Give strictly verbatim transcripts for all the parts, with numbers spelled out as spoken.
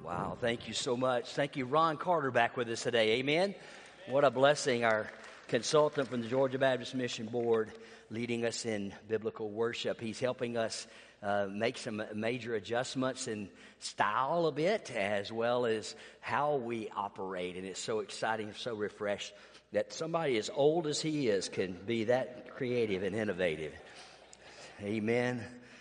Wow, thank you so much. Thank you, Ron Carter, back with us today. Amen. What a blessing. Our consultant from the Georgia Baptist Mission Board leading us in biblical worship. He's helping us uh, make some major adjustments in style a bit, as well as how we operate. And it's so exciting, so refreshed that somebody as old as he is can be that creative and innovative. Amen.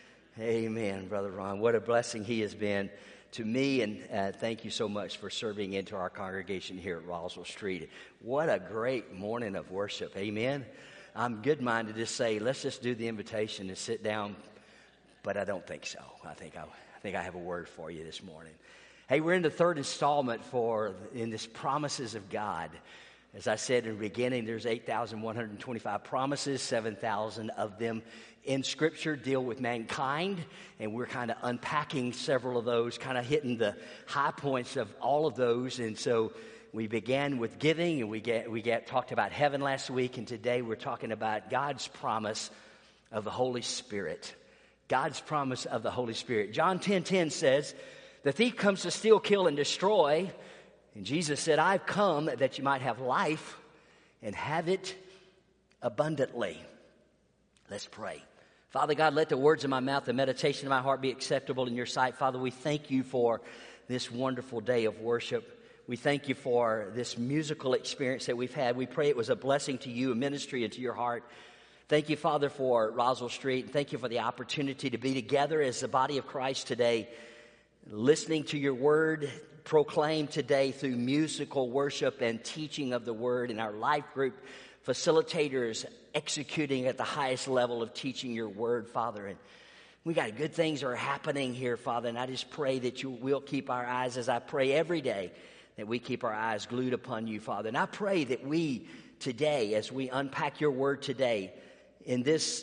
Amen, Brother Ron. What a blessing he has been to me, and uh, thank you so much for serving into our congregation here at Roswell Street. What a great morning of worship. Amen. I'm good-minded to say, let's just do the invitation and sit down, but I don't think so. I think I, I think I have a word for you this morning. Hey, we're in the third installment for in this Promises of God. As I said in the beginning, there's eight thousand one hundred twenty-five promises, seven thousand of them in Scripture deal with mankind, and we're kind of unpacking several of those, kind of hitting the high points of all of those. And so we began with giving, and we get we get talked about heaven last week, and today we're talking about God's promise of the Holy Spirit. God's promise of the Holy Spirit. John ten ten says, "The thief comes to steal, kill, and destroy." And Jesus said, "I've come that you might have life and have it abundantly." Let's pray. Father God, let the words of my mouth, the meditation of my heart be acceptable in your sight. Father, we thank you for this wonderful day of worship. We thank you for this musical experience that we've had. We pray it was a blessing to you, a ministry into your heart. Thank you, Father, for Roswell Street. And thank you for the opportunity to be together as the body of Christ today, listening to your word, proclaimed today through musical worship and teaching of the word in our life group, facilitators executing at the highest level of teaching your word, Father. And we got good things that are happening here, Father, and I just pray that you will keep our eyes, as I pray every day, that we keep our eyes glued upon you, Father. And I pray that we today, as we unpack your word today, in this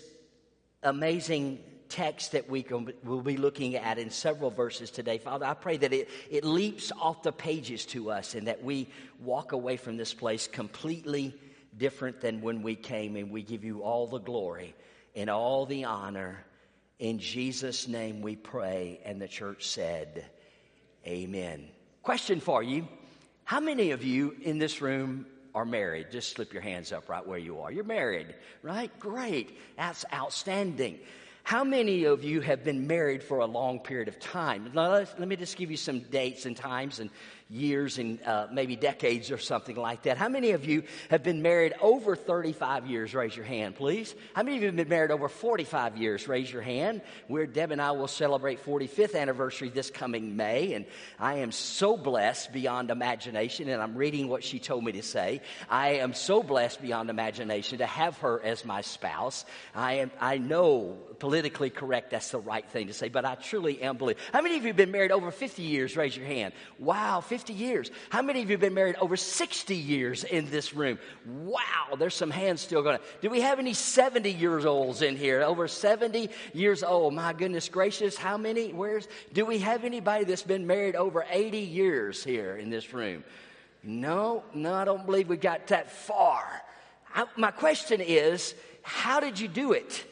amazing text that we can, we'll be looking at in several verses today, Father, I pray that it, it leaps off the pages to us and that we walk away from this place completely different than when we came, and we give you all the glory and all the honor. In Jesus' name we pray, and the church said, amen. Question for you. How many of you in this room are married? Just slip your hands up right where you are. You're married, right? Great. That's outstanding. How many of you have been married for a long period of time? Now, let me just give you some dates and times and years and uh, maybe decades or something like that. How many of you have been married over thirty-five years? Raise your hand, please. How many of you have been married over forty-five years? Raise your hand. We're, Deb and I will celebrate forty-fifth anniversary this coming May, and I am so blessed beyond imagination, and I'm reading what she told me to say. I am so blessed beyond imagination to have her as my spouse. I am. I know politically correct, that's the right thing to say, but I truly am believe. How many of you have been married over fifty years? Raise your hand. Wow, fifty years. How many of you have been married over sixty years in this room? Wow, there's some hands still going. Do we have any seventy years olds in here? Over seventy years old. My goodness gracious, how many? Where's? Do we have anybody that's been married over eighty years here in this room? No, no, I don't believe we got that far. I, my question is, how did you do it?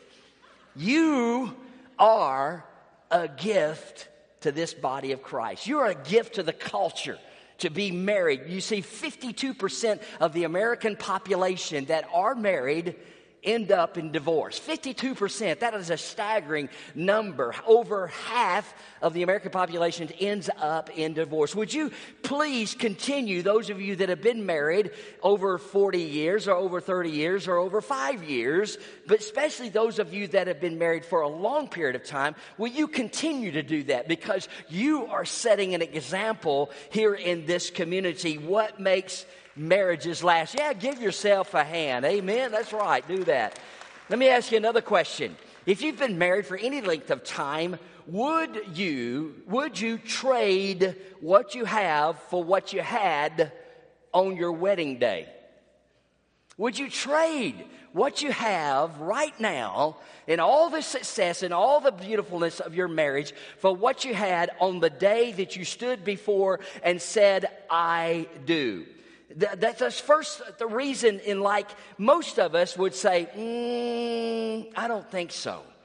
You are a gift to this body of Christ. You're a gift to the culture to be married. You see, fifty-two percent of the American population that are married end up in divorce. fifty-two percent. That is a staggering number. Over half of the American population ends up in divorce. Would you please continue, those of you that have been married over forty years or over thirty years or over five years, but especially those of you that have been married for a long period of time, will you continue to do that? Because you are setting an example here in this community. What makes marriages last? Yeah, give yourself a hand. Amen. That's right. Do that. Let me ask you another question. If you've been married for any length of time, would you would you trade what you have for what you had on your wedding day? Would you trade what you have right now and all the success and all the beautifulness of your marriage for what you had on the day that you stood before and said, I do? That's the first the reason in like most of us would say, mm, I don't think so.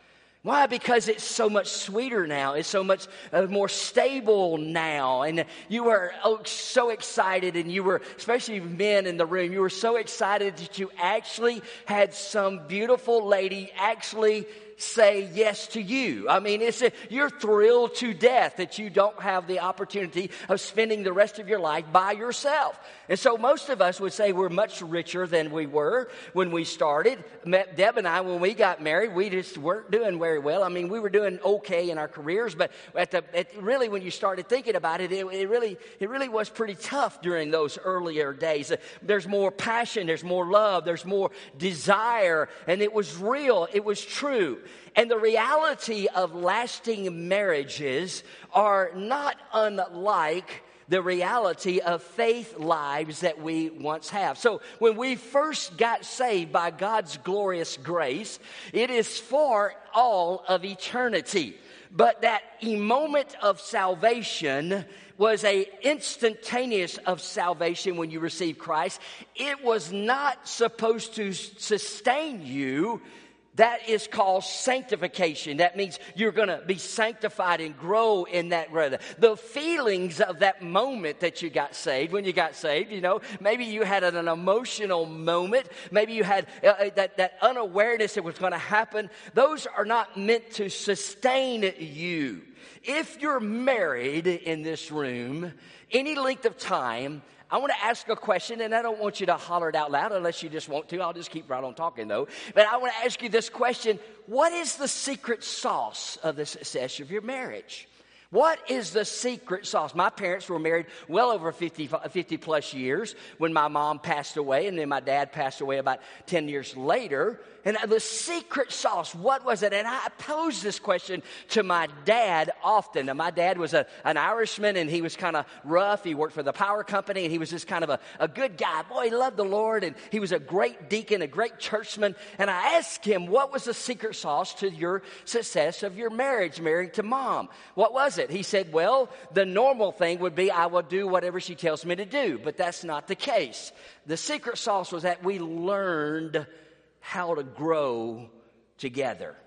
Why? Because it's so much sweeter now. It's so much uh, more stable now. And you were oh, so excited, and you were, especially men in the room, you were so excited that you actually had some beautiful lady actually say yes to you. I mean, it's a, you're thrilled to death that you don't have the opportunity of spending the rest of your life by yourself. And so most of us would say we're much richer than we were when we started. Deb and I, when we got married, we just weren't doing very well. I mean, we were doing okay in our careers, but at the at really when you started thinking about it, it, it really it really was pretty tough during those earlier days. There's more passion, there's more love, there's more desire, and it was real, it was true. And the reality of lasting marriages are not unlike the reality of faith lives that we once have. So when we first got saved by God's glorious grace, it is for all of eternity. But that moment of salvation was a instantaneous of salvation when you received Christ. It was not supposed to sustain you. That is called sanctification. That means you're going to be sanctified and grow in that. The feelings of that moment that you got saved, when you got saved, you know, maybe you had an, an emotional moment. Maybe you had uh, that, that unawareness that was going to happen. Those are not meant to sustain you. If you're married in this room, any length of time, I want to ask a question, and I don't want you to holler it out loud unless you just want to. I'll just keep right on talking, though. But I want to ask you this question. What is the secret sauce of the success of your marriage? What is the secret sauce? My parents were married well over fifty, fifty plus years when my mom passed away, and then my dad passed away about ten years later. And the secret sauce, what was it? And I posed this question to my dad often. Now, my dad was a, an Irishman, and he was kind of rough. He worked for the power company, and he was just kind of a, a good guy. Boy, he loved the Lord, and he was a great deacon, a great churchman. And I asked him, what was the secret sauce to your success of your marriage, married to Mom? What was it? He said, well, the normal thing would be I will do whatever she tells me to do. But that's not the case. The secret sauce was that we learned how to grow together.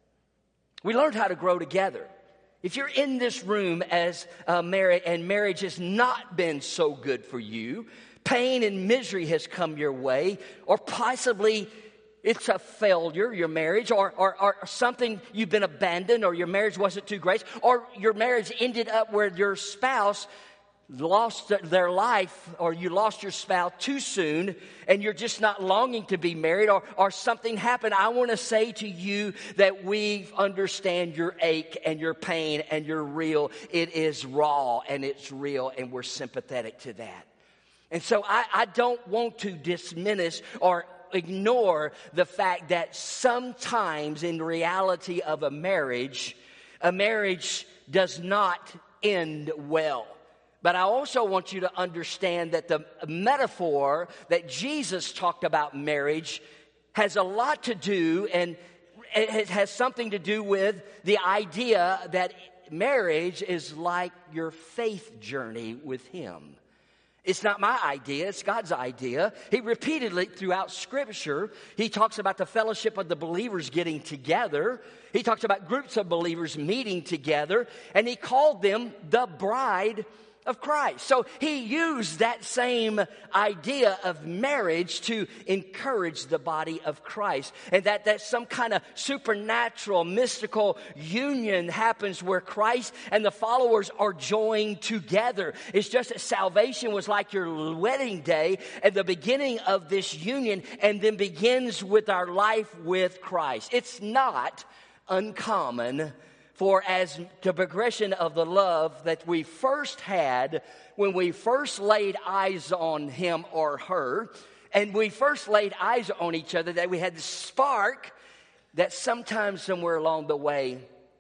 We learned how to grow together. If you're in this room as uh, married and marriage has not been so good for you, pain and misery has come your way, or possibly it's a failure, your marriage, or, or, or something you've been abandoned, or your marriage wasn't too great, or your marriage ended up where your spouse lost their life, or you lost your spouse too soon, and you're just not longing to be married, or, or something happened. I want to say to you that we understand your ache and your pain, and you're real. It is raw and it's real, and we're sympathetic to that. And so I, I don't want to diminish or ignore the fact that sometimes in reality of a marriage, a marriage does not end well. But I also want you to understand that the metaphor that Jesus talked about marriage has a lot to do, and it has something to do with the idea that marriage is like your faith journey with Him. It's not my idea, it's God's idea. He repeatedly throughout Scripture, He talks about the fellowship of the believers getting together. He talks about groups of believers meeting together, and He called them the bride of Christ. So He used that same idea of marriage to encourage the body of Christ. And that, that some kind of supernatural, mystical union happens where Christ and the followers are joined together. It's just that salvation was like your wedding day at the beginning of this union, and then begins with our life with Christ. It's not uncommon for as the progression of the love that we first had when we first laid eyes on him or her, and we first laid eyes on each other, that we had the spark, that sometimes somewhere along the way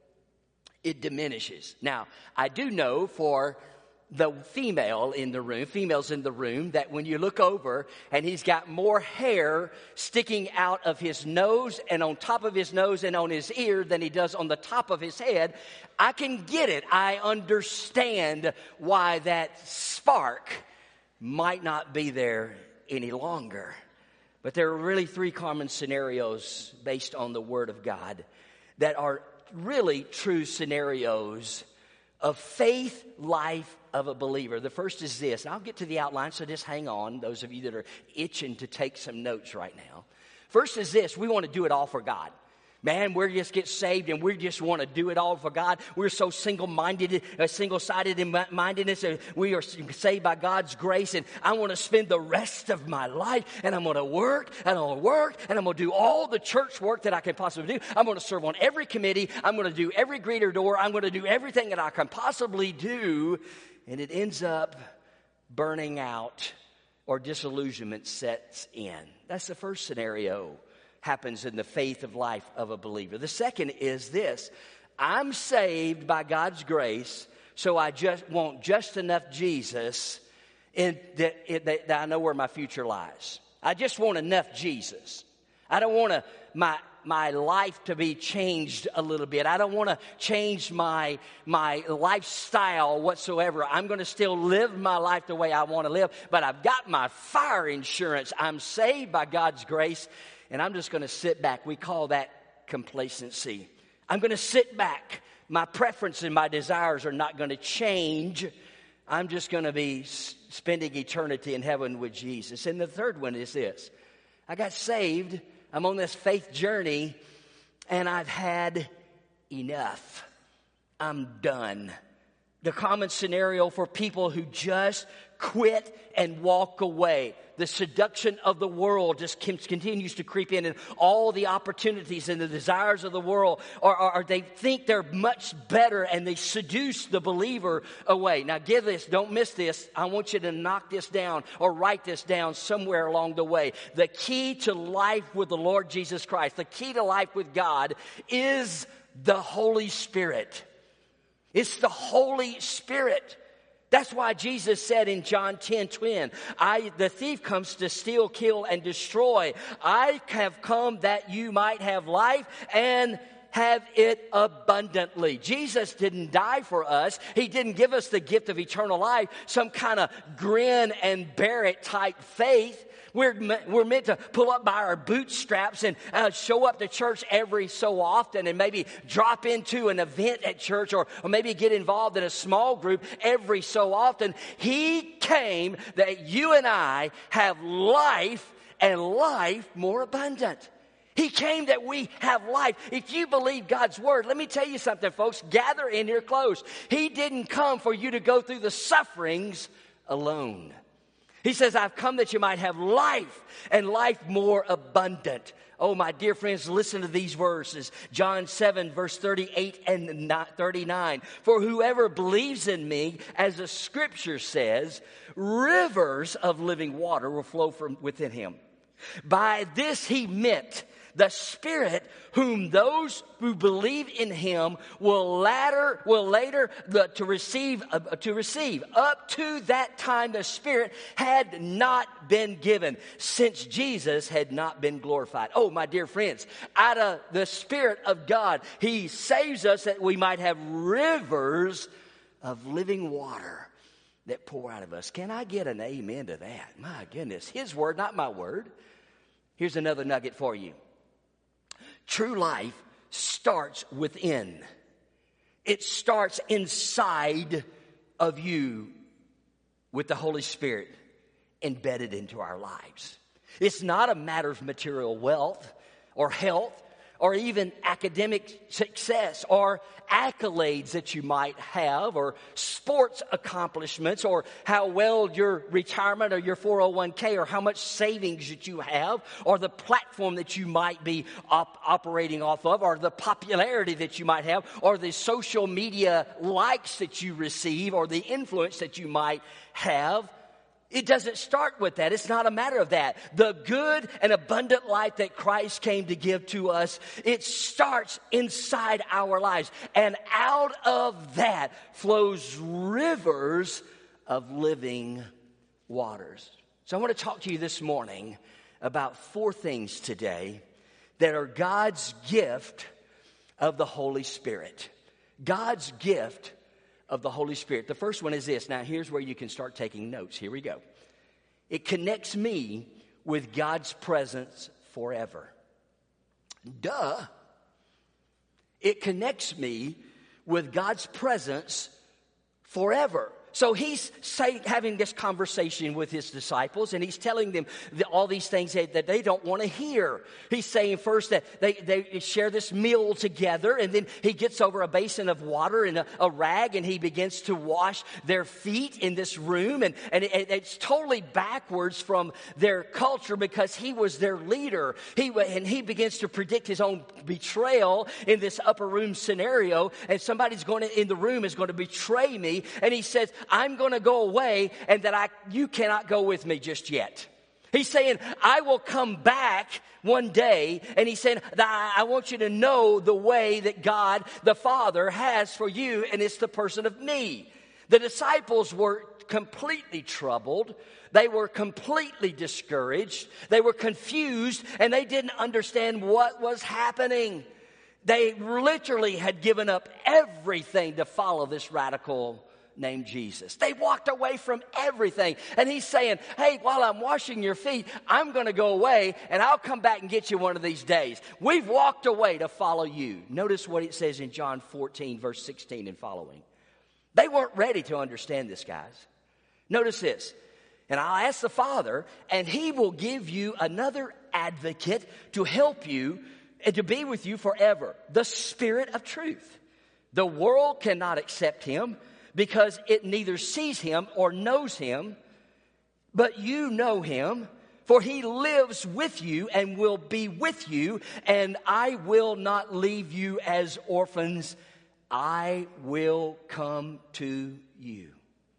it diminishes. Now, I do know for the female in the room, females in the room, that when you look over and he's got more hair sticking out of his nose and on top of his nose and on his ear than he does on the top of his head, I can get it. I understand why that spark might not be there any longer. But there are really three common scenarios based on the Word of God that are really true scenarios of faith life of a believer. The first is this, and I'll get to the outline, so just hang on, those of you that are itching to take some notes right now. First is this, we want to do it all for God. Man, we just get saved and we just want to do it all for God. We're so single-minded, uh, single-sided in mindedness. Uh, we are saved by God's grace, and I want to spend the rest of my life, and I'm going to work, and I'm going to work, and I'm going to do all the church work that I can possibly do. I'm going to serve on every committee. I'm going to do every greeter door. I'm going to do everything that I can possibly do, and it ends up burning out or disillusionment sets in. That's the first scenario. Happens in the faith of life of a believer. The second is this. I'm saved by God's grace, so I just want just enough Jesus in that, in that, that I know where my future lies. I just want enough Jesus. I don't want to, my my life to be changed a little bit. I don't want to change my my lifestyle whatsoever. I'm going to still live my life the way I want to live, but I've got my fire insurance. I'm saved by God's grace. And I'm just going to sit back. We call that complacency. I'm going to sit back. My preferences and my desires are not going to change. I'm just going to be spending eternity in heaven with Jesus. And the third one is this. I got saved. I'm on this faith journey, and I've had enough. I'm done. The common scenario for people who just quit and walk away. The seduction of the world just continues to creep in, and all the opportunities and the desires of the world, or, or, or they think they're much better, and they seduce the believer away. Now get this, don't miss this. I want you to knock this down or write this down somewhere along the way. The key to life with the Lord Jesus Christ, the key to life with God is the Holy Spirit. It's the Holy Spirit. That's why Jesus said in John ten ten, I, the thief comes to steal, kill, and destroy. I have come that you might have life and have it abundantly. Jesus didn't die for us. He didn't give us the gift of eternal life, some kind of grin and bear it type faith. We're, we're meant to pull up by our bootstraps and uh, show up to church every so often, and maybe drop into an event at church, or, or maybe get involved in a small group every so often. He came that you and I have life, and life more abundant. He came that we have life. If you believe God's word, let me tell you something, folks. Gather in here close. He didn't come for you to go through the sufferings alone. He says, I've come that you might have life, and life more abundant. Oh, my dear friends, listen to these verses. John seven, verse thirty-eight and thirty-nine. For whoever believes in me, as the scripture says, rivers of living water will flow from within him. By this he meant the Spirit, whom those who believe in him will later will later the, to receive uh, to receive. Up to that time, the Spirit had not been given, since Jesus had not been glorified. Oh, my dear friends, out of the Spirit of God, He saves us that we might have rivers of living water that pour out of us. Can I get an amen to that? My goodness, His word, not my word. Here's another nugget for you. True life starts within. It starts inside of you with the Holy Spirit embedded into our lives. It's not a matter of material wealth or health or even academic success or accolades that you might have, or sports accomplishments, or how well your retirement or your four oh one k, or how much savings that you have, or the platform that you might be op- operating off of, or the popularity that you might have, or the social media likes that you receive, or the influence that you might have. It doesn't start with that. It's not a matter of that. The good and abundant life that Christ came to give to us, it starts inside our lives. And out of that flows rivers of living waters. So I want to talk to you this morning about four things today that are God's gift of the Holy Spirit. God's gift of the Holy Spirit. The first one is this. Now, here's where you can start taking notes. Here we go. It connects me with God's presence forever. Duh. It connects me with God's presence forever. So he's say, having this conversation with his disciples, and he's telling them the, all these things that, that they don't want to hear. He's saying first that they, they share this meal together, and then he gets over a basin of water and a, a rag, and he begins to wash their feet in this room. And, and it, it's totally backwards from their culture because he was their leader. He And he begins to predict his own betrayal in this upper room scenario, and somebody's going to, in the room is going to betray me. And he says, I'm going to go away, and that I you cannot go with me just yet. He's saying, I will come back one day, and he's saying, that I want you to know the way that God, the Father, has for you, and it's the person of me. The disciples were completely troubled. They were completely discouraged. They were confused, and they didn't understand what was happening. They literally had given up everything to follow this radical named Jesus. They walked away from everything. And he's saying, hey, while I'm washing your feet, I'm going to go away, and I'll come back and get you one of these days. We've walked away to follow you. Notice what it says in John fourteen, verse sixteen and following. They weren't ready to understand this, guys. Notice this. And I'll ask the Father, and he will give you another advocate to help you and to be with you forever. The Spirit of truth. The world cannot accept him, because it neither sees him or knows him, but you know him, for he lives with you and will be with you, and I will not leave you as orphans. I will come to you.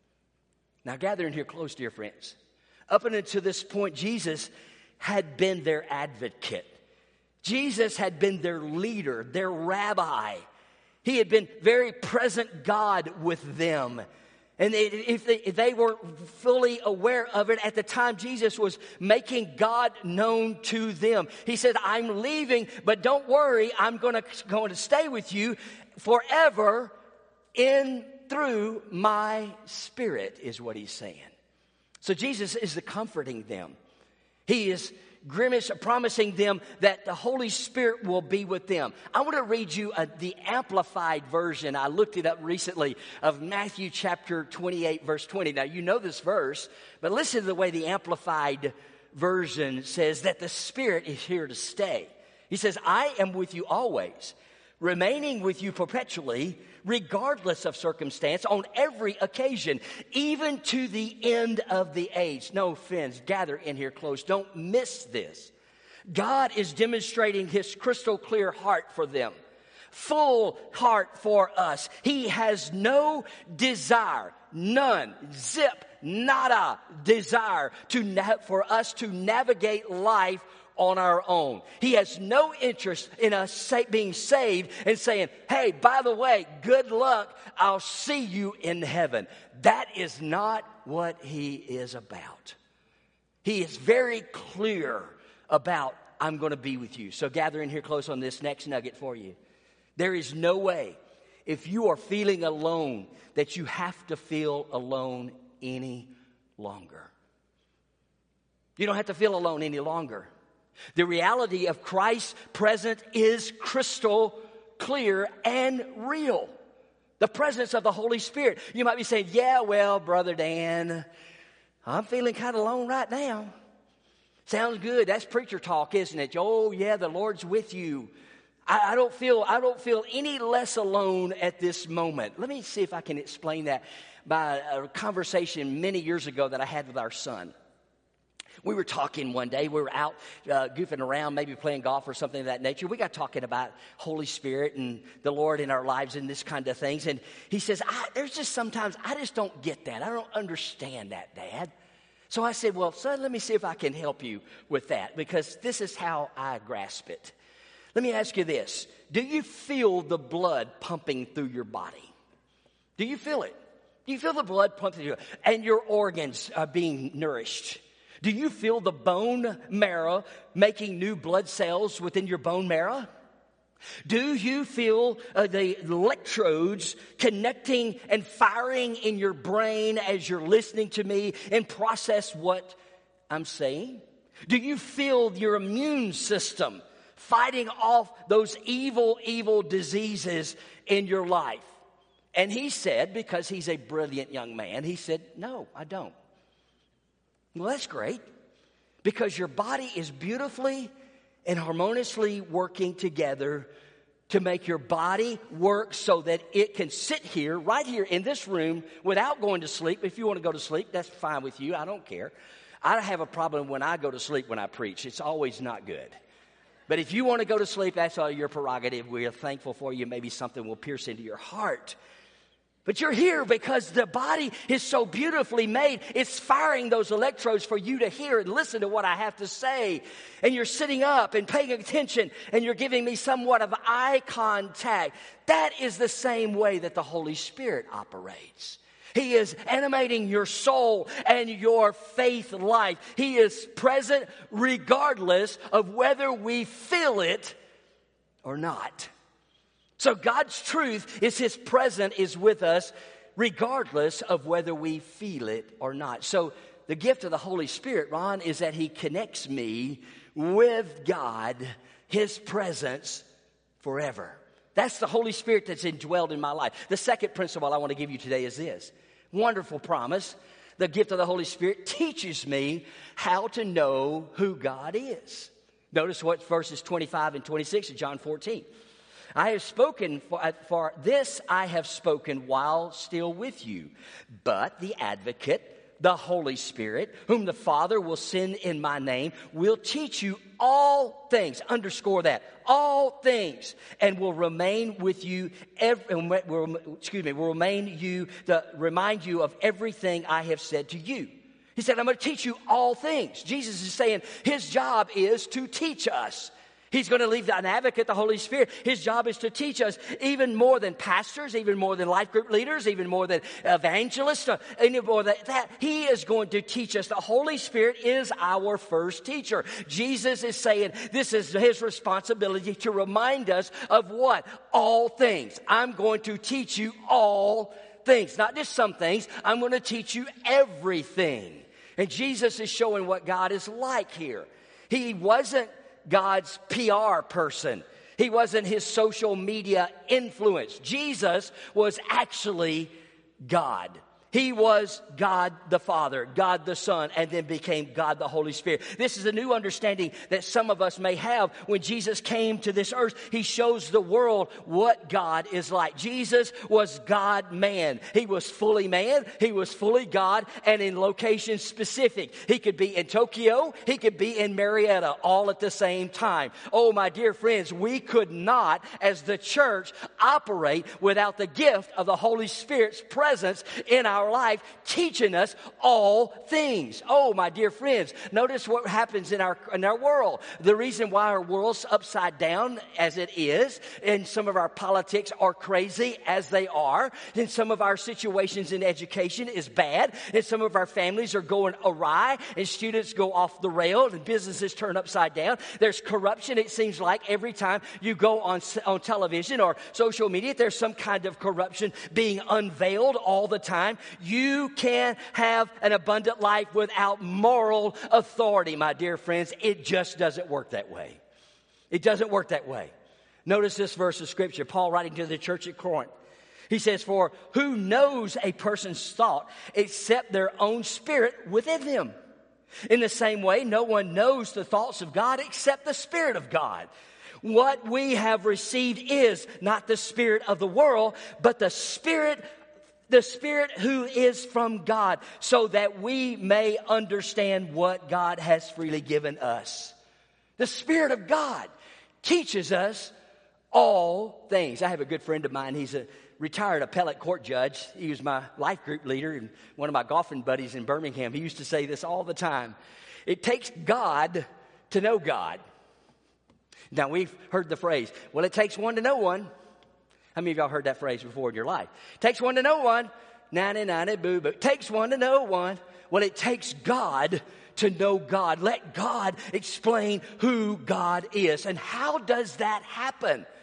Now gather in here close, dear friends. Up until this point, Jesus had been their advocate. Jesus had been their leader, their rabbi. He had been very present God with them. And if they, if they weren't fully aware of it at the time, Jesus was making God known to them. He said, I'm leaving, but don't worry, I'm going to, going to stay with you forever in through my Spirit, is what he's saying. So Jesus is the comforting them. He is grimace promising them that the Holy Spirit will be with them. I want to read you a, the amplified version. I looked it up recently of Matthew chapter twenty-eight, verse twenty. Now, you know this verse, but listen to the way the amplified version says that the Spirit is here to stay. He says, I am with you always, remaining with you perpetually, regardless of circumstance, on every occasion, even to the end of the age. No, friends, gather in here close. Don't miss this. God is demonstrating his crystal clear heart for them. Full heart for us. He has no desire, none, zip, nada desire to na- for us to navigate life on our own. He has no interest in us sa- being saved and saying, hey, by the way, good luck, I'll see you in heaven. That is not what he is about. He is very clear about, I'm going to be with you. So gather in here close on this next nugget for you. There is no way, if you are feeling alone, that you have to feel alone any longer. You don't have to feel alone any longer. The reality of Christ's presence is crystal clear and real. The presence of the Holy Spirit. You might be saying, yeah, well, Brother Dan, I'm feeling kind of alone right now. Sounds good. That's preacher talk, isn't it? Oh, yeah, the Lord's with you. I, I don't feel I don't feel any less alone at this moment. Let me see if I can explain that by a conversation many years ago that I had with our son. We were talking one day. We were out uh, goofing around, maybe playing golf or something of that nature. We got talking about Holy Spirit and the Lord in our lives and this kind of things. And he says, I, there's just sometimes I just don't get that. I don't understand that, Dad. So I said, well, son, let me see if I can help you with that, because this is how I grasp it. Let me ask you this. Do you feel the blood pumping through your body? Do you feel it? Do you feel the blood pumping through you? And your organs are being nourished? Do you feel the bone marrow making new blood cells within your bone marrow? Do you feel uh, the electrodes connecting and firing in your brain as you're listening to me and process what I'm saying? Do you feel your immune system fighting off those evil, evil diseases in your life. And he said, because he's a brilliant young man, he said, no, I don't. Well, that's great, because your body is beautifully and harmoniously working together to make your body work so that it can sit here, right here in this room, without going to sleep. If you want to go to sleep, that's fine with you. I don't care. I have a problem when I go to sleep when I preach. It's always not good. But if you want to go to sleep, that's all your prerogative. We are thankful for you. Maybe something will pierce into your heart. But you're here because the body is so beautifully made. It's firing those electrodes for you to hear and listen to what I have to say. And you're sitting up and paying attention, and you're giving me somewhat of eye contact. That is the same way that the Holy Spirit operates. He is animating your soul and your faith life. He is present regardless of whether we feel it or not. So God's truth is His presence is with us regardless of whether we feel it or not. So the gift of the Holy Spirit, Ron, is that He connects me with God, His presence forever. That's the Holy Spirit that's indwelled in my life. The second principle I want to give you today is this. Wonderful promise. The gift of the Holy Spirit teaches me how to know who God is. Notice what verses twenty-five and twenty-six of John fourteen. I have spoken, for, for this I have spoken while still with you. But the advocate, the Holy Spirit, whom the Father will send in my name, will teach you all things. Underscore that. All things. And will remain with you, every, will, excuse me, will remain you, the, remind you of everything I have said to you. He said, I'm going to teach you all things. Jesus is saying His job is to teach us. He's going to leave an advocate, the Holy Spirit. His job is to teach us even more than pastors, even more than life group leaders, even more than evangelists, any more than that. He is going to teach us. The Holy Spirit is our first teacher. Jesus is saying this is His responsibility to remind us of what? All things. I'm going to teach you all things, not just some things. I'm going to teach you everything. And Jesus is showing what God is like here. He wasn't God's P R person. He wasn't His social media influence. Jesus was actually God. He was God the Father, God the Son, and then became God the Holy Spirit. This is a new understanding that some of us may have. When Jesus came to this earth, He shows the world what God is like. Jesus was God-man. He was fully man, He was fully God, and in location specific. He could be in Tokyo, He could be in Marietta, all at the same time. Oh, my dear friends, we could not, as the church, operate without the gift of the Holy Spirit's presence in our life, teaching us all things. Oh, my dear friends, notice what happens in our in our world. The reason why our world's upside down as it is, and some of our politics are crazy as they are, and some of our situations in education is bad, and some of our families are going awry, and students go off the rail, and businesses turn upside down. There's corruption, it seems like, every time you go on, on television or social media, there's some kind of corruption being unveiled all the time. You can't have an abundant life without moral authority, my dear friends. It just doesn't work that way. It doesn't work that way. Notice this verse of Scripture, Paul writing to the church at Corinth. He says, for who knows a person's thought except their own spirit within them? In the same way, no one knows the thoughts of God except the Spirit of God. What we have received is not the spirit of the world, but the Spirit The Spirit who is from God, so that we may understand what God has freely given us. The Spirit of God teaches us all things. I have a good friend of mine. He's a retired appellate court judge. He was my life group leader and one of my golfing buddies in Birmingham. He used to say this all the time. It takes God to know God. Now, we've heard the phrase, well, it takes one to know one. How many of y'all heard that phrase before in your life? Takes one to know one. ninety-nine, boo, boo. Takes one to know one. Well, it takes God to know God. Let God explain who God is. And how does that happen?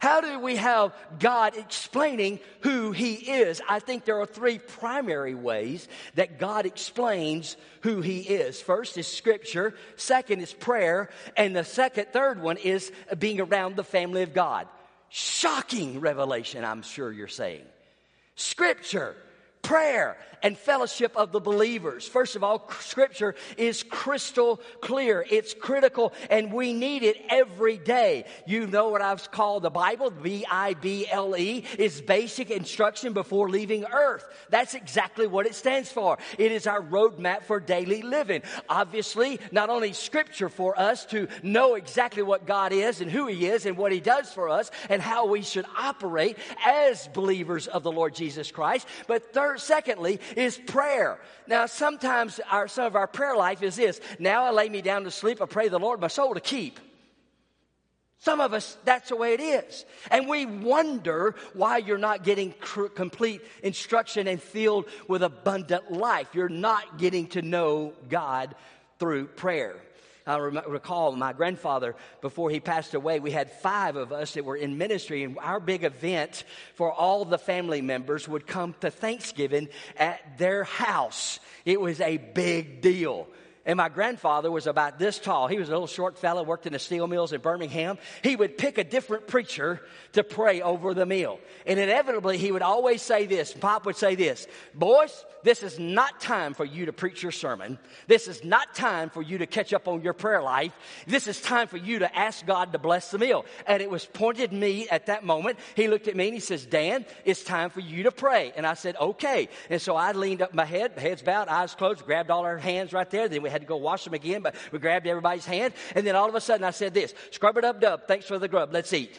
How do we have God explaining who He is? I think there are three primary ways that God explains who He is. First is Scripture. Second is prayer. And the second, third one is being around the family of God. Shocking revelation, I'm sure you're saying. Scripture, prayer, and fellowship of the believers. First of all, Scripture is crystal clear. It's critical, and we need it every day. You know what I've called the Bible, B I B L E, is basic instruction before leaving earth. That's exactly what it stands for. It is our roadmap for daily living. Obviously, not only Scripture for us to know exactly what God is and who He is and what He does for us and how we should operate as believers of the Lord Jesus Christ, but third, secondly, is prayer. Now, sometimes our, some of our prayer life is this. Now I lay me down to sleep. I pray the Lord my soul to keep. Some of us, that's the way it is. And we wonder why you're not getting cr- complete instruction and filled with abundant life. You're not getting to know God through prayer. I recall my grandfather, before he passed away, we had five of us that were in ministry, and our big event for all the family members would come to Thanksgiving at their house. It was a big deal. And my grandfather was about this tall. He was a little short fellow, worked in the steel mills in Birmingham. He would pick a different preacher to pray over the meal. And inevitably, he would always say this. Pop would say this, boys, this is not time for you to preach your sermon. This is not time for you to catch up on your prayer life. This is time for you to ask God to bless the meal. And it was pointed at me at that moment. He looked at me and he says, Dan, it's time for you to pray. And I said, okay. And so I leaned up my head, heads bowed, eyes closed, grabbed all our hands right there. Then we had to go wash them again, but we grabbed everybody's hand. And then all of a sudden I said this, scrub it up, dub. Thanks for the grub. Let's eat.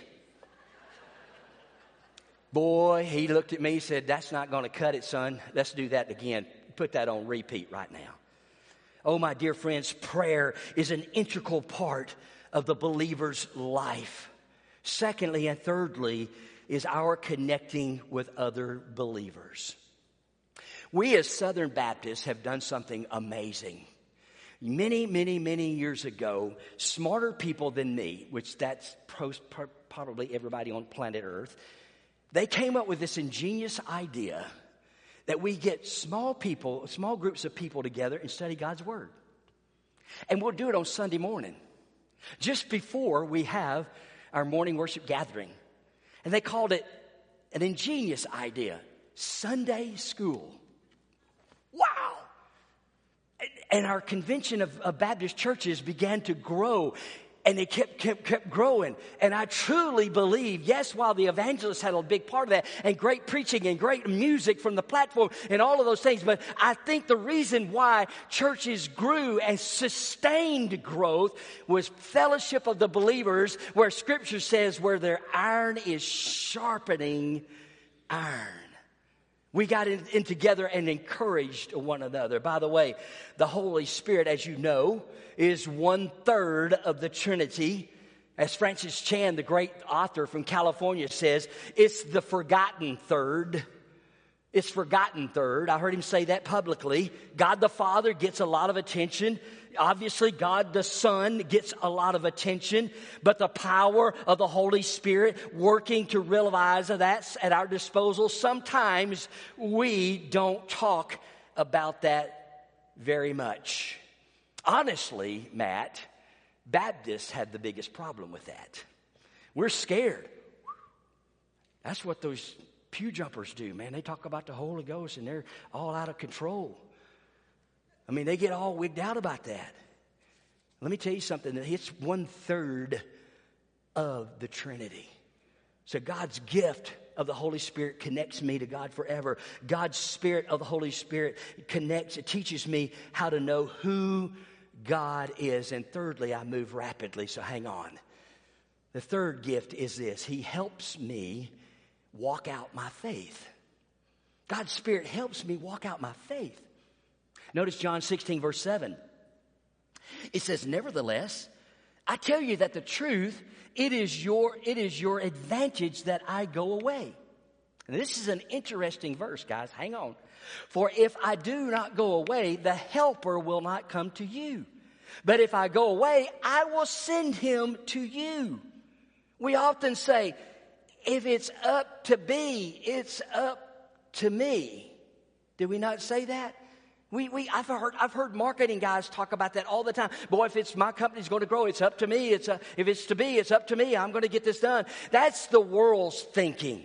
Boy, he looked at me and said, that's not going to cut it, son. Let's do that again. Put that on repeat right now. Oh, my dear friends, prayer is an integral part of the believer's life. Secondly and thirdly is our connecting with other believers. We as Southern Baptists have done something amazing. Many, many, many years ago, smarter people than me, which that's probably everybody on planet Earth, they came up with this ingenious idea that we get small people, small groups of people together and study God's Word. And we'll do it on Sunday morning, just before we have our morning worship gathering. And they called it an ingenious idea, Sunday school. Wow! And our convention of, of Baptist churches began to grow. And they kept, kept, kept growing. And I truly believe, yes, while the evangelists had a big part of that, and great preaching and great music from the platform and all of those things, but I think the reason why churches grew and sustained growth was fellowship of the believers, where Scripture says where their iron is sharpening iron. We got in, in together and encouraged one another. By the way, the Holy Spirit, as you know, is one third of the Trinity. As Francis Chan, the great author from California, says, it's the forgotten third. It's forgotten third. I heard him say that publicly. God the Father gets a lot of attention. Obviously, God the Son gets a lot of attention, but the power of the Holy Spirit working to realize that that's at our disposal. Sometimes we don't talk about that very much. Honestly, Matt, Baptists have the biggest problem with that. We're scared. That's what those pew jumpers do, man. They talk about the Holy Ghost and they're all out of control. I mean, they get all wigged out about that. Let me tell you something. It's one third of the Trinity. So God's gift of the Holy Spirit connects me to God forever. God's Spirit of the Holy Spirit connects, it teaches me how to know who God is. And thirdly, I move rapidly, so hang on. The third gift is this. He helps me walk out my faith. God's Spirit helps me walk out my faith. Notice John sixteen, verse seven. It says, nevertheless, I tell you that the truth, it is your, it is your advantage that I go away. And this is an interesting verse, guys. Hang on. For if I do not go away, the helper will not come to you. But if I go away, I will send him to you. We often say, if it's up to be, it's up to me. Did we not say that? We, we, I've heard, I've heard marketing guys talk about that all the time. Boy, if it's my company's going to grow, it's up to me. It's a, if it's to be, it's up to me. I'm going to get this done. That's the world's thinking.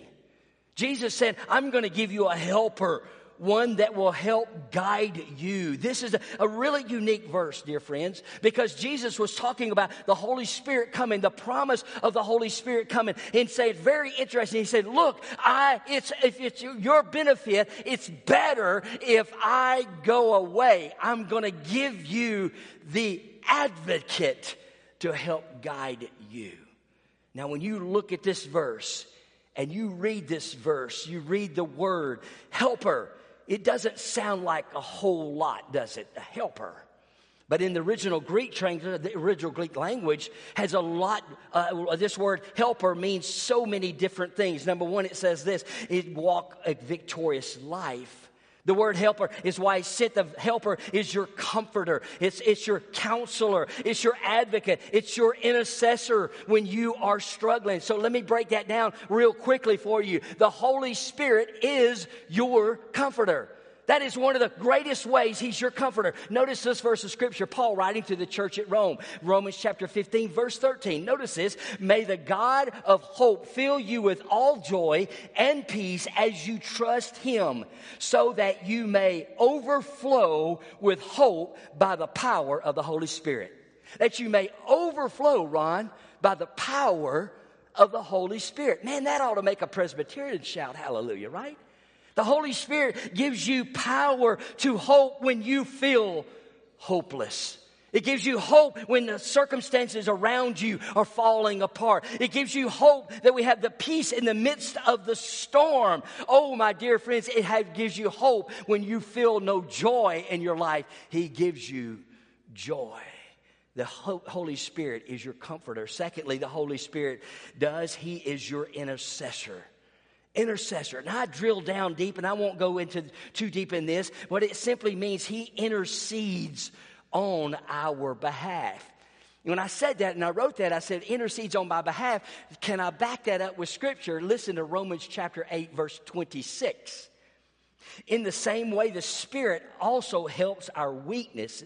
Jesus said, I'm going to give you a helper, one that will help guide you. This is a, a really unique verse, dear friends, because Jesus was talking about the Holy Spirit coming, the promise of the Holy Spirit coming, and saying, very interesting. He said, look, I, it's, if it's your benefit, it's better if I go away. I'm going to give you the advocate to help guide you. Now, when you look at this verse, and you read this verse, you read the word helper, it doesn't sound like a whole lot, does it? A helper. But in the original Greek, the original Greek language has a lot, uh, this word helper means so many different things. Number one, it says this, it walk a victorious life. The word helper is why he sent the helper is your comforter. It's, it's your counselor. It's your advocate. It's your intercessor when you are struggling. So let me break that down real quickly for you. The Holy Spirit is your comforter. That is one of the greatest ways he's your comforter. Notice this verse of scripture, Paul writing to the church at Rome, Romans chapter fifteen, verse thirteen. Notice this, may the God of hope fill you with all joy and peace as you trust him, so that you may overflow with hope by the power of the Holy Spirit. That you may overflow, Ron, by the power of the Holy Spirit. Man, that ought to make a Presbyterian shout hallelujah, right? The Holy Spirit gives you power to hope when you feel hopeless. It gives you hope when the circumstances around you are falling apart. It gives you hope that we have the peace in the midst of the storm. Oh, my dear friends, it have, gives you hope when you feel no joy in your life. He gives you joy. The Holy Spirit is your comforter. Secondly, the Holy Spirit does, he is your intercessor. Intercessor. Now I drill down deep and I won't go into too deep in this, but it simply means he intercedes on our behalf. When I said that and I wrote that, I said intercedes on my behalf. Can I back that up with scripture? Listen to Romans chapter eight, verse twenty-six. In the same way, the Spirit also helps our weaknesses,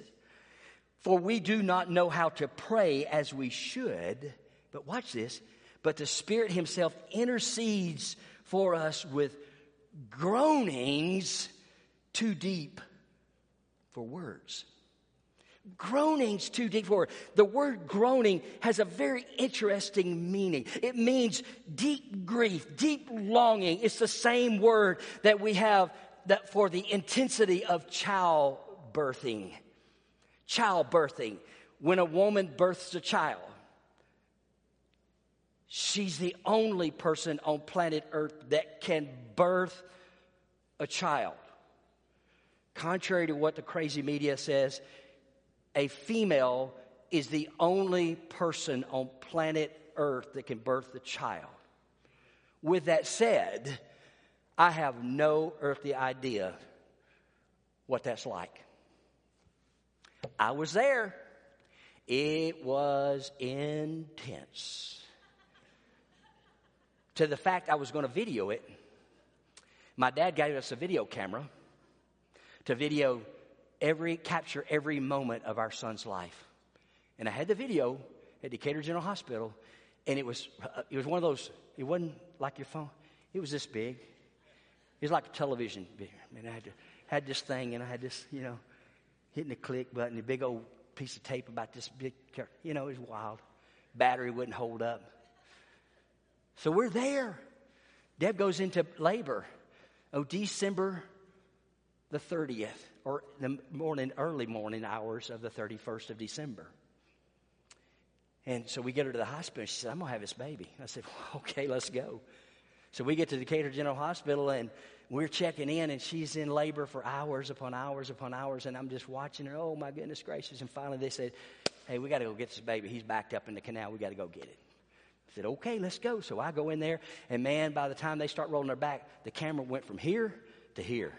for we do not know how to pray as we should. But watch this. But the Spirit himself intercedes for us with groanings too deep for words. Groanings too deep for words. The word groaning has a very interesting meaning. It means deep grief, deep longing. It's the same word that we have that for the intensity of childbirthing. Childbirthing. When a woman births a child, she's the only person on planet Earth that can birth a child. Contrary to what the crazy media says, a female is the only person on planet Earth that can birth a child. With that said, I have no earthly idea what that's like. I was there. It was intense. To the fact I was going to video it. My dad gave us a video camera to video every, capture every moment of our son's life. And I had the video at Decatur General Hospital, and it was, uh, it was one of those, it wasn't like your phone. It was this big. It was like a television big. And I had, to, had this thing, and I had this, you know, hitting the click button, a big old piece of tape about this big, you know, it was wild. Battery wouldn't hold up. So we're there. Deb goes into labor. Oh, December the thirtieth, or the morning, early morning hours of the thirty-first of December. And so we get her to the hospital. She said, I'm going to have this baby. I said, well, okay, let's go. So we get to Decatur General Hospital, and we're checking in, and she's in labor for hours upon hours upon hours, and I'm just watching her. Oh, my goodness gracious. And finally they said, hey, we got to go get this baby. He's backed up in the canal. We got to go get it. I said, okay, let's go. So I go in there, and man, by the time they start rolling their back, the camera went from here to here.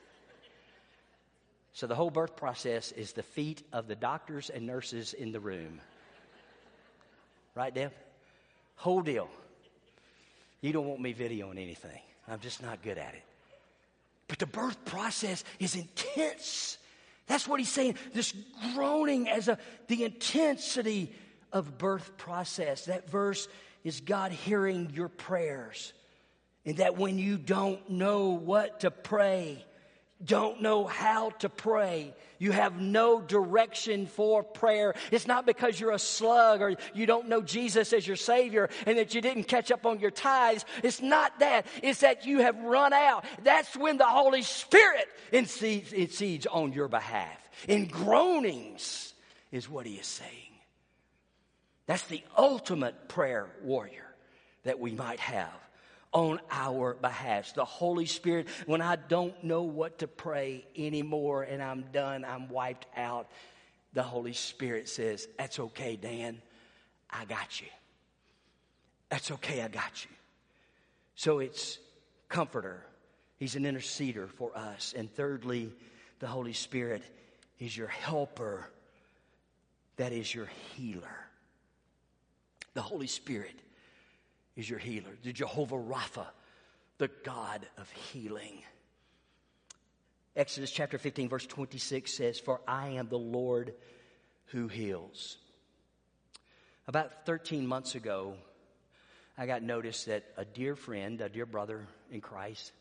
So the whole birth process is the feet of the doctors and nurses in the room. Right, Deb? Whole deal. You don't want me videoing anything. I'm just not good at it. But the birth process is intense. That's what he's saying. This groaning as a the intensity of birth process. That verse is God hearing your prayers. And that when you don't know what to pray, don't know how to pray, you have no direction for prayer, it's not because you're a slug or you don't know Jesus as your Savior and that you didn't catch up on your tithes. It's not that. It's that you have run out. That's when the Holy Spirit intercedes, intercedes on your behalf. In groanings is what he is saying. That's the ultimate prayer warrior that we might have on our behalf. The Holy Spirit, when I don't know what to pray anymore and I'm done, I'm wiped out, the Holy Spirit says, that's okay, Dan, I got you. That's okay, I got you. So it's comforter. He's an interceder for us. And thirdly, the Holy Spirit is your helper. That is your healer. The Holy Spirit is your healer. The Jehovah Rapha, the God of healing. Exodus chapter fifteen verse twenty-six says, for I am the Lord who heals. About thirteen months ago, I got notice that a dear friend, a dear brother in Christ,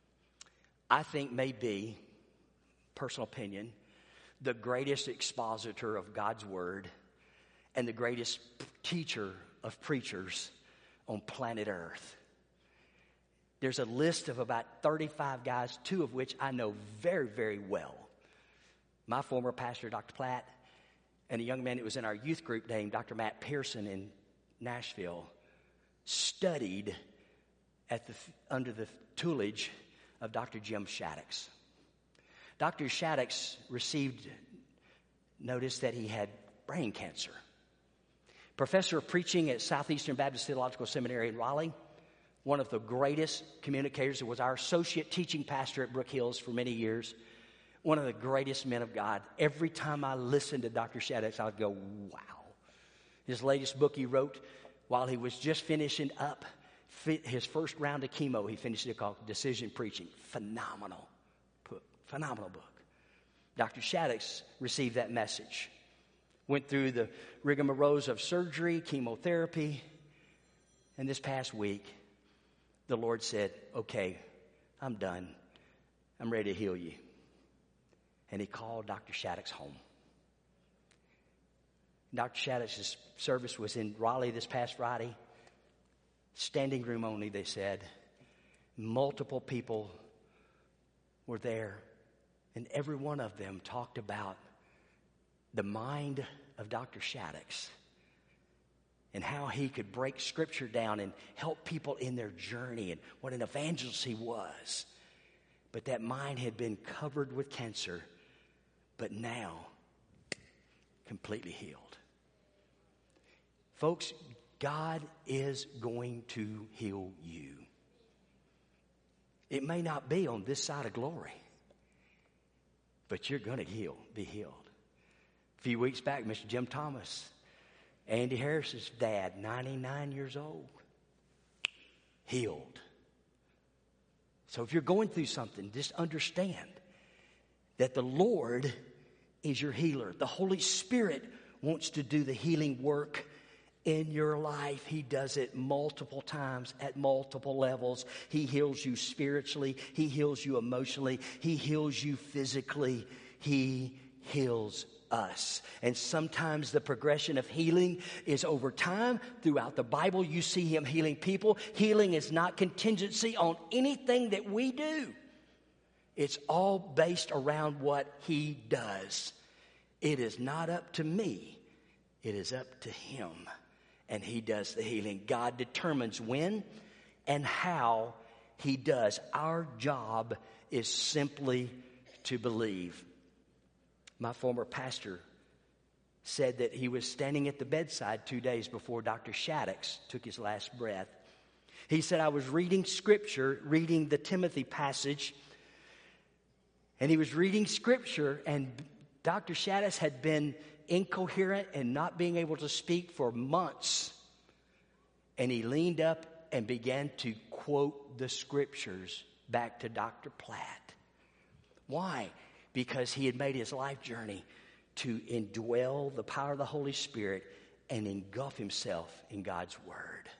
I think may be, personal opinion, the greatest expositor of God's word and the greatest teacher of preachers on planet Earth. There's a list of about thirty-five guys, two of which I know very, very well. My former pastor, Doctor Platt, and a young man that was in our youth group named Doctor Matt Pearson in Nashville, studied at the under the tutelage of Doctor Jim Shaddix. Doctor Shaddix received notice that he had brain cancer. Professor of preaching at Southeastern Baptist Theological Seminary in Raleigh, one of the greatest communicators, was our associate teaching pastor at Brook Hills for many years, one of the greatest men of God. Every time I listened to Doctor Shaddix, I would go, wow. His latest book he wrote while he was just finishing up his first round of chemo, he finished it called Decision Preaching. Phenomenal book. Phenomenal book. Doctor Shaddix received that message. Went through the rigmaroles of surgery, chemotherapy. And this past week, the Lord said, okay, I'm done. I'm ready to heal you. And he called Doctor Shaddix home. Doctor Shaddix's service was in Raleigh this past Friday. Standing room only, they said. Multiple people were there. And every one of them talked about the mind of Doctor Shaddix and how he could break Scripture down and help people in their journey and what an evangelist he was. But that mind had been covered with cancer, but now completely healed. Folks, God is going to heal you. It may not be on this side of glory, but you're going to heal, be healed. A few weeks back, Mister Jim Thomas, Andy Harris's dad, ninety-nine years old, healed. So if you're going through something, just understand that the Lord is your healer. The Holy Spirit wants to do the healing work in your life. He does it multiple times at multiple levels. He heals you spiritually. He heals you emotionally. He heals you physically. He heals us. And sometimes the progression of healing is over time. Throughout the Bible, you see him healing people. Healing is not contingency on anything that we do. It's all based around what he does. It is not up to me. It is up to him. And he does the healing. God determines when and how he does. Our job is simply to believe. My former pastor said that he was standing at the bedside two days before Doctor Shaddix took his last breath. He said, I was reading Scripture, reading the Timothy passage, and he was reading Scripture, and Doctor Shaddix had been incoherent and not being able to speak for months. And he leaned up and began to quote the scriptures back to Doctor Platt. Why? Because he had made his life journey to indwell the power of the Holy Spirit and engulf himself in God's Word.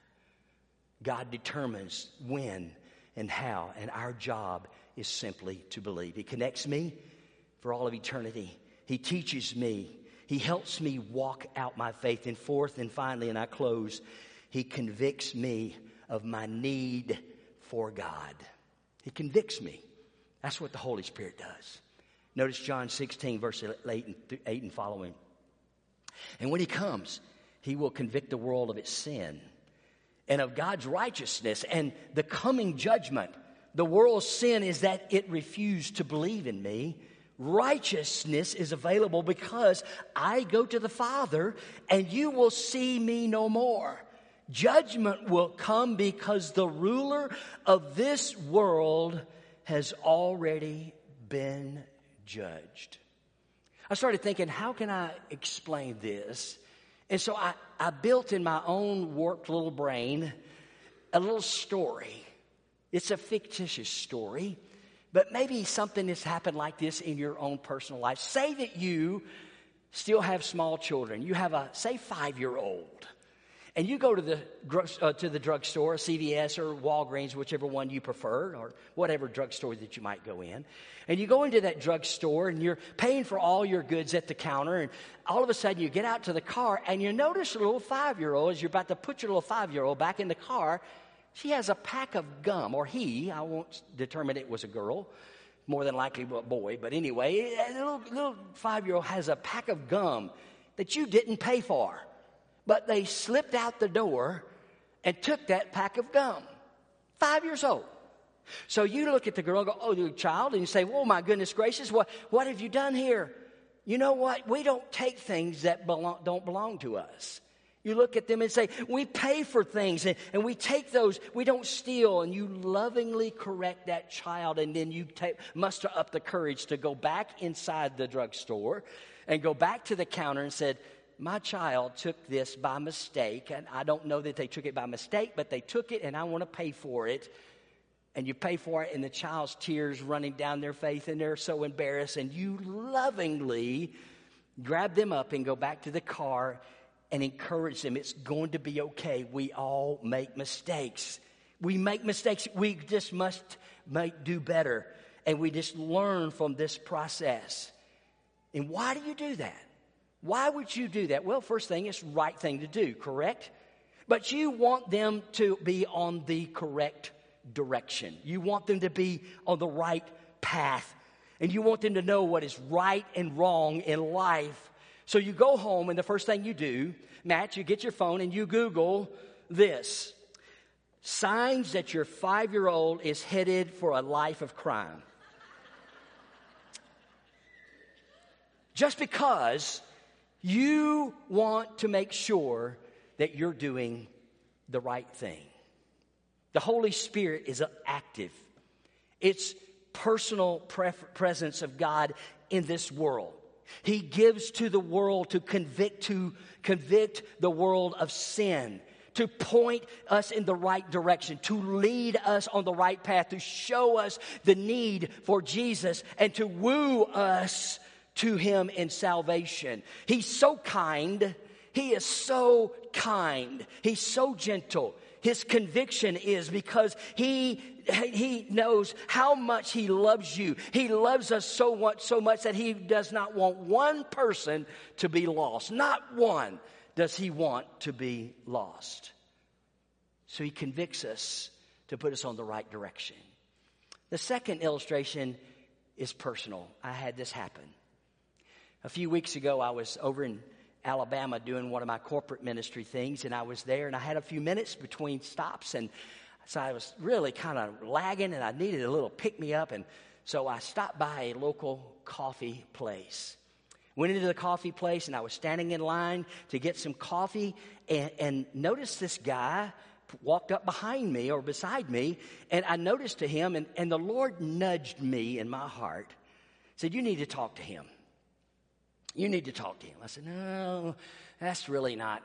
God determines when and how, and our job is simply to believe. He connects me for all of eternity. He teaches me. He helps me walk out my faith. And fourth and finally, and I close, he convicts me of my need for God. He convicts me. That's what the Holy Spirit does. Notice John sixteen, verse eight and, eight and following. And when he comes, he will convict the world of its sin and of God's righteousness and the coming judgment. The world's sin is that it refused to believe in me. Righteousness is available because I go to the Father and you will see me no more. Judgment will come because the ruler of this world has already been judged. I started thinking, how can I explain this? And so I, I built in my own warped little brain a little story. It's a fictitious story, but maybe something has happened like this in your own personal life. Say that you still have small children. You have a, say, five-year-old. And you go to the uh, to the drugstore, C V S or Walgreens, whichever one you prefer, or whatever drugstore that you might go in. And you go into that drugstore and you're paying for all your goods at the counter. And all of a sudden you get out to the car and you notice a little five-year-old, as you're about to put your little five-year-old back in the car, she has a pack of gum, or he, I won't determine it was a girl, more than likely a boy. But anyway, a little, little five-year-old has a pack of gum that you didn't pay for. But they slipped out the door and took that pack of gum. Five years old. So you look at the girl and go, oh, you child, and you say, oh, my goodness gracious, what, what have you done here? You know what? We don't take things that belong, don't belong to us. You look at them and say, we pay for things, and, and we take those. We don't steal. And you lovingly correct that child, and then you take, muster up the courage to go back inside the drugstore and go back to the counter and said, my child took this by mistake, and I don't know that they took it by mistake, but they took it, and I want to pay for it. And you pay for it, and the child's tears running down their face, and they're so embarrassed, and you lovingly grab them up and go back to the car and encourage them. It's going to be okay. We all make mistakes. We make mistakes. We just must make, do better, and we just learn from this process. And why do you do that? Why would you do that? Well, first thing, it's the right thing to do, correct? But you want them to be on the correct direction. You want them to be on the right path. And you want them to know what is right and wrong in life. So you go home, and the first thing you do, Matt, you get your phone and you Google this. Signs that your five-year-old is headed for a life of crime. Just because you want to make sure that you're doing the right thing. The Holy Spirit is active. It's personal pref- presence of God in this world. He gives to the world to convict to convict the world of sin, to point us in the right direction, to lead us on the right path, to show us the need for Jesus, and to woo us to him in salvation. He's so kind. He is so kind. He's so gentle. His conviction is because he he knows how much he loves you. He loves us so much, so much that he does not want one person to be lost. Not one does he want to be lost. So he convicts us to put us on the right direction. The second illustration is personal. I had this happen. A few weeks ago, I was over in Alabama doing one of my corporate ministry things, and I was there, and I had a few minutes between stops, and so I was really kind of lagging, and I needed a little pick-me-up, and so I stopped by a local coffee place. Went into the coffee place, and I was standing in line to get some coffee, and, and noticed this guy walked up behind me or beside me, and I noticed to him, and, and the Lord nudged me in my heart, said, you need to talk to him. You need to talk to him. I said, no, that's really not,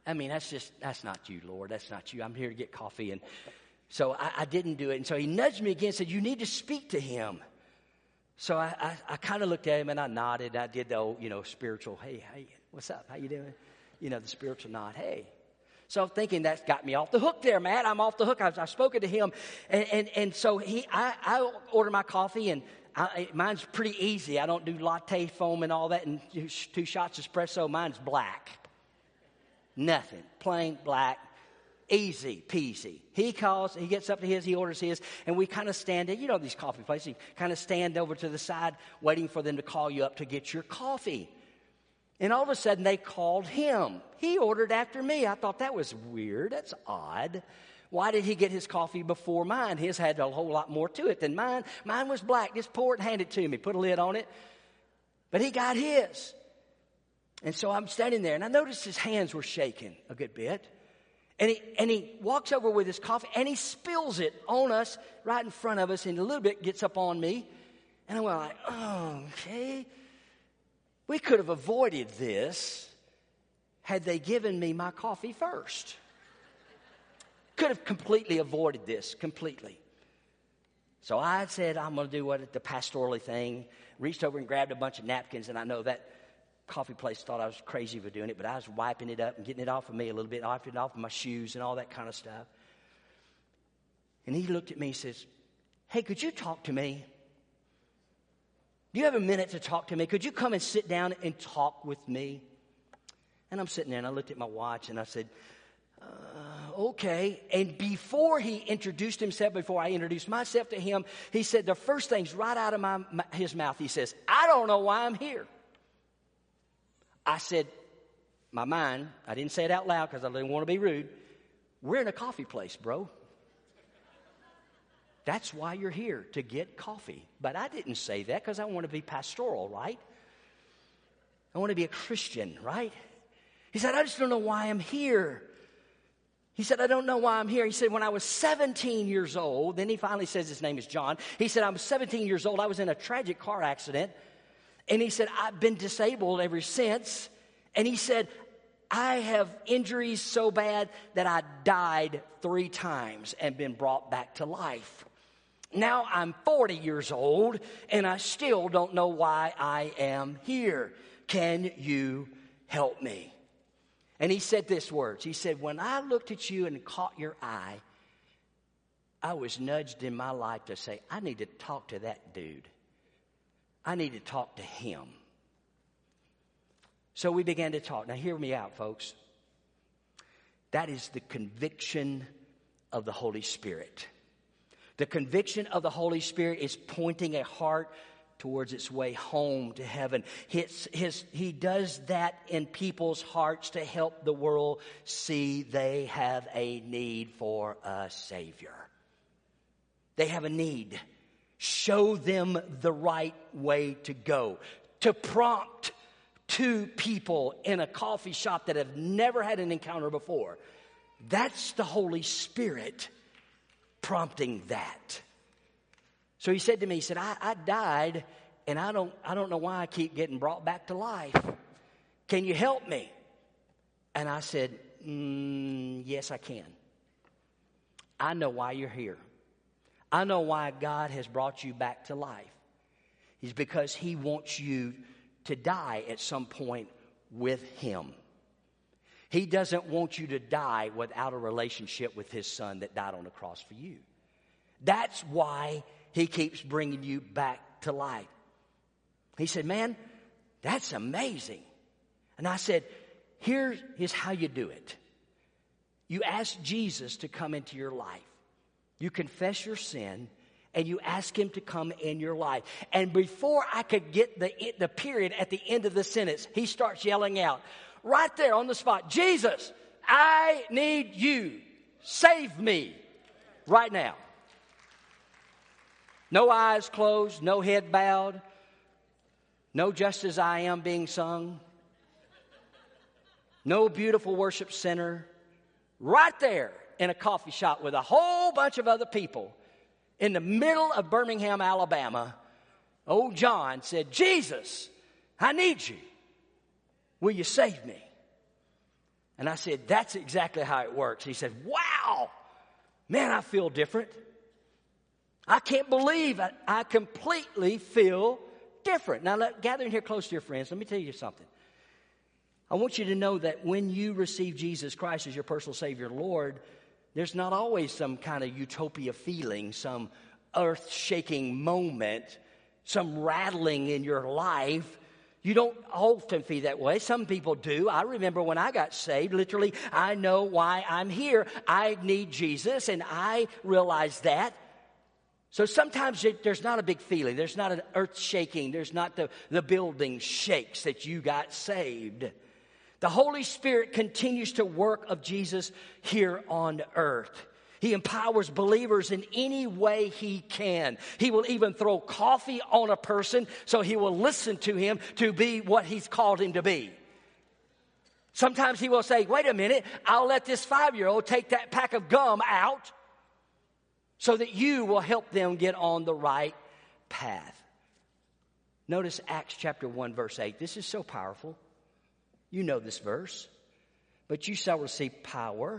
I mean, that's just, that's not you, Lord. That's not you. I'm here to get coffee. And so I, I didn't do it. And so he nudged me again and said, you need to speak to him. So I, I, I kind of looked at him and I nodded. I did the old, you know, spiritual, hey, hey, what's up? How you doing? You know, the spiritual nod, hey. So I'm thinking that's got me off the hook there, Matt. I'm off the hook. I've, I've spoken to him. And, and, and so he, I, I order my coffee, and I, mine's pretty easy. I don't do latte foam and all that and two shots of espresso. Mine's black. Nothing. Plain black. Easy peasy. He calls, he gets up to his, he orders his, and we kind of stand, you know these coffee places, you kind of stand over to the side waiting for them to call you up to get your coffee. And all of a sudden they called him. He ordered after me. I thought that was weird. That's odd. Why did he get his coffee before mine? His had a whole lot more to it than mine. Mine was black. Just pour it and hand it to me. Put a lid on it. But he got his. And so I'm standing there, and I noticed his hands were shaking a good bit. And he, and he walks over with his coffee, and he spills it on us right in front of us, and a little bit gets up on me. And I went like, oh, okay. We could have avoided this had they given me my coffee first. Could have completely avoided this, completely. So I said, I'm going to do what the pastorally thing. Reached over and grabbed a bunch of napkins, and I know that coffee place thought I was crazy for doing it, but I was wiping it up and getting it off of me a little bit, wiping it off of my shoes and all that kind of stuff. And he looked at me and says, hey, could you talk to me? Do you have a minute to talk to me? Could you come and sit down and talk with me? And I'm sitting there, and I looked at my watch, and I said, uh, okay. And before he introduced himself, before I introduced myself to him, he said the first things right out of my, my, his mouth. He says, I don't know why I'm here. I said, my mind, I didn't say it out loud because I didn't want to be rude. We're in a coffee place, bro. That's why you're here, to get coffee. But I didn't say that because I want to be pastoral, right? I want to be a Christian, right? He said, I just don't know why I'm here. He said, I don't know why I'm here. He said, when I was seventeen years old, then he finally says his name is John. He said, I was seventeen years old. I was in a tragic car accident. And he said, I've been disabled ever since. And he said, I have injuries so bad that I died three times and been brought back to life. Now I'm forty years old, and I still don't know why I am here. Can you help me? And he said these words. He said, when I looked at you and caught your eye, I was nudged in my life to say, I need to talk to that dude. I need to talk to him. So we began to talk. Now hear me out, folks. That is the conviction of the Holy Spirit. The conviction of the Holy Spirit is pointing a heart towards its way home to heaven. His, his, he does that in people's hearts to help the world see they have a need for a Savior. They have a need. Show them the right way to go. To prompt two people in a coffee shop that have never had an encounter before. That's the Holy Spirit prompting that. So he said to me, he said, I, I died, and I don't, I don't know why I keep getting brought back to life. Can you help me? And I said, mm, yes, I can. I know why you're here. I know why God has brought you back to life. It's because he wants you to die at some point with him. He doesn't want you to die without a relationship with his son that died on the cross for you. That's why he keeps bringing you back to life. He said, man, that's amazing. And I said, here is how you do it. You ask Jesus to come into your life. You confess your sin, and you ask him to come in your life. And before I could get the, the period at the end of the sentence, he starts yelling out, right there on the spot, Jesus, I need you. Save me right now. No eyes closed, no head bowed, no just as I am being sung, no beautiful worship center. Right there in a coffee shop with a whole bunch of other people in the middle of Birmingham, Alabama, old John said, Jesus, I need you. Will you save me? And I said, that's exactly how it works. He said, wow, man, I feel different. I can't believe I, I completely feel different. Now, let, gathering here close to your friends, let me tell you something. I want you to know that when you receive Jesus Christ as your personal Savior, Lord, there's not always some kind of utopia feeling, some earth-shaking moment, some rattling in your life. You don't often feel that way. Some people do. I remember when I got saved, literally, I know why I'm here. I need Jesus, and I realize that. So sometimes it, there's not a big feeling. There's not an earth shaking. There's not the, the building shakes that you got saved. The Holy Spirit continues to work of Jesus here on earth. He empowers believers in any way he can. He will even throw coffee on a person so he will listen to him to be what he's called him to be. Sometimes he will say, wait a minute, I'll let this five-year-old take that pack of gum out so that you will help them get on the right path. Notice Acts chapter one, verse eight. This is so powerful. You know this verse. But you shall receive power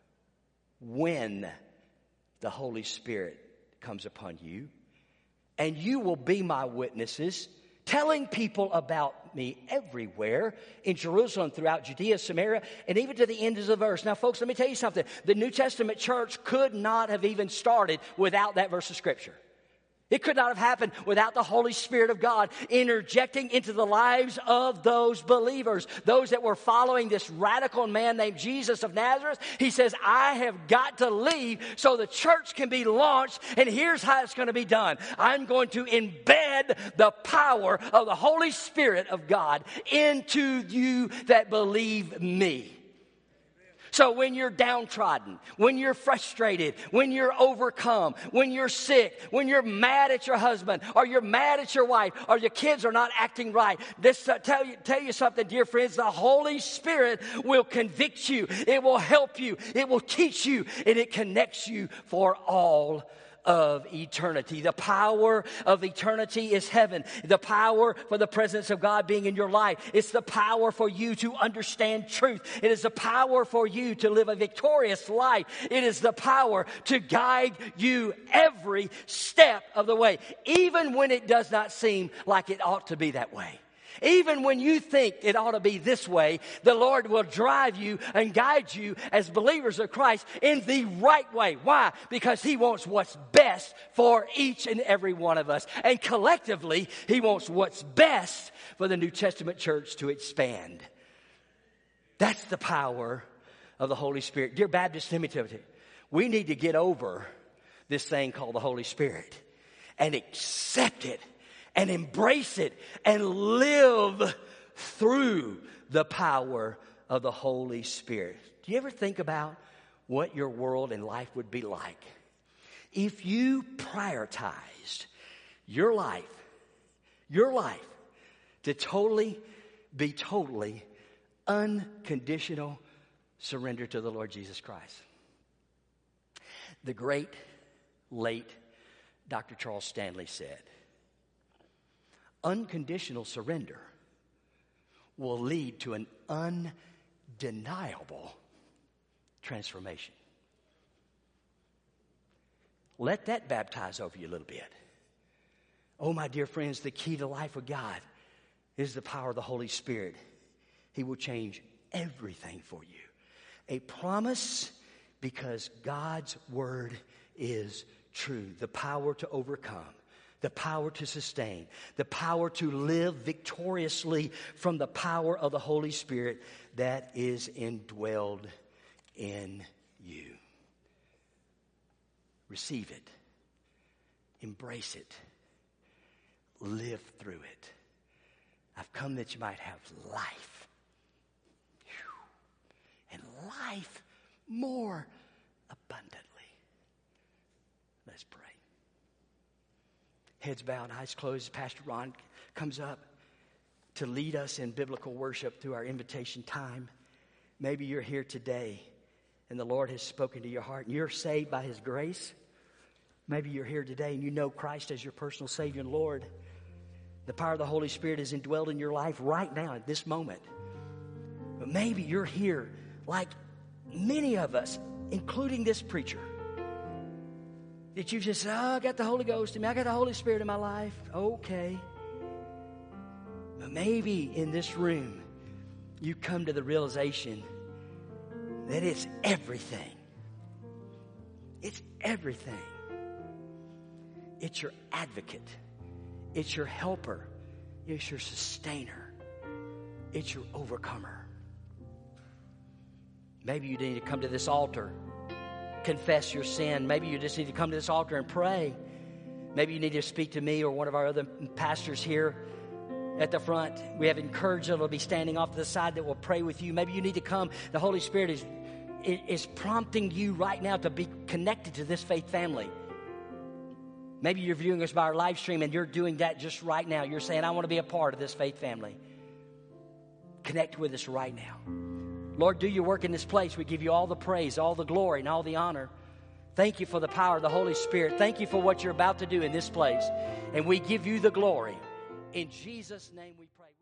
when the Holy Spirit comes upon you, and you will be my witnesses, telling people about me everywhere in Jerusalem, throughout Judea, Samaria, and even to the ends of the verse. Now, folks, let me tell you something. The New Testament church could not have even started without that verse of Scripture. It could not have happened without the Holy Spirit of God interjecting into the lives of those believers, those that were following this radical man named Jesus of Nazareth. He says, I have got to leave so the church can be launched, and here's how it's going to be done. I'm going to embed the power of the Holy Spirit of God into you that believe me. So when you're downtrodden, when you're frustrated, when you're overcome, when you're sick, when you're mad at your husband, or you're mad at your wife, or your kids are not acting right, this uh, tell you tell you something, dear friends. The Holy Spirit will convict you. It will help you. It will teach you, and it connects you for all of eternity. The power of eternity is heaven. The power for the presence of God being in your life. It's the power for you to understand truth. It is the power for you to live a victorious life. It is the power to guide you every step of the way, even when it does not seem like it ought to be that way. Even when you think it ought to be this way, the Lord will drive you and guide you as believers of Christ in the right way. Why? Because He wants what's best for each and every one of us. And collectively, He wants what's best for the New Testament church to expand. That's the power of the Holy Spirit. Dear Baptist, let me tell you, we need to get over this thing called the Holy Spirit and accept it and embrace it and live through the power of the Holy Spirit. Do you ever think about what your world and life would be like if you prioritized your life, your life to totally be totally unconditional surrender to the Lord Jesus Christ? The great, late Doctor Charles Stanley said, unconditional surrender will lead to an undeniable transformation. Let that baptize over you a little bit. Oh, my dear friends, the key to life with God is the power of the Holy Spirit. He will change everything for you. A promise, because God's word is true. The power to overcome. The power to sustain, the power to live victoriously from the power of the Holy Spirit that is indwelled in you. Receive it. Embrace it. Live through it. I've come that you might have life. Whew. And life more abundantly. Let's pray. Heads bowed, eyes closed. Pastor Ron comes up to lead us in biblical worship through our invitation time. Maybe you're here today and the Lord has spoken to your heart and you're saved by His grace. Maybe you're here today and you know Christ as your personal Savior and Lord. The power of the Holy Spirit is indwelled in your life right now at this moment. But maybe you're here like many of us, including this preacher, that you just say, oh, I got the Holy Ghost in me. I got the Holy Spirit in my life. Okay. But maybe in this room, you come to the realization that it's everything. It's everything. It's your advocate. It's your helper. It's your sustainer. It's your overcomer. Maybe you need to come to this altar, confess your sin. Maybe you just need to come to this altar and pray. Maybe you need to speak to me or one of our other pastors here at the front. We have encouraged that will be standing off to the side that will pray with you. Maybe you need to come. The Holy Spirit is, is prompting you right now to be connected to this faith family. Maybe you're viewing us by our live stream and you're doing that just right now. You're saying, I want to be a part of this faith family. Connect with us right now. Lord, do your work in this place. We give you all the praise, all the glory, and all the honor. Thank you for the power of the Holy Spirit. Thank you for what you're about to do in this place. And we give you the glory. In Jesus' name we pray.